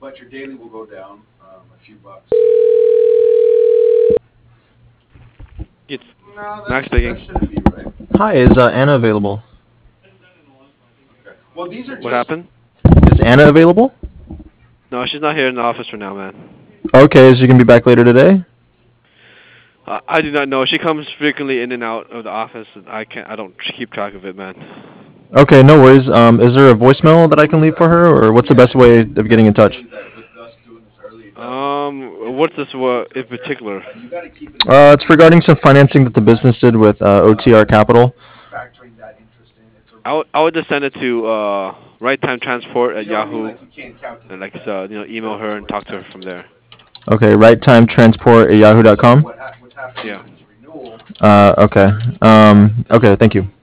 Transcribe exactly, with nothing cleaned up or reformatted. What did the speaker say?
but your daily will go down um, a few bucks. It's No, Max that's, that speaking. shouldn't be right. Hi, is uh, Anna available? Okay. Well, these are What just. happened? Is Anna available? No, she's not here in the office for now, man. Okay, is she gonna be back later today? Uh, I do not know. She comes frequently in and out of the office, and I can't. I don't keep track of it, man. Okay, no worries. Um, is there a voicemail that I can leave for her, or what's the Yeah, best way so of I getting in can tell touch? you that with us doing this early, it doesn't. Um, It, what's it this just uh, keeps in us there. particular? Uh, you got to keep it in Uh, mind it's regarding some financing that the business did with uh, O T R uh, Capital. factoring that interest in. It's a I would I would just send it to uh right time transport at you know what I mean? Yahoo, Like you can't and calculate like that uh, you know because email of the her and way talk it's to her from calculated. there. Okay, right time transport at yahoo dot So com. what ha- what's happening Yeah. with this renewal? Uh, okay. Um, okay, thank you.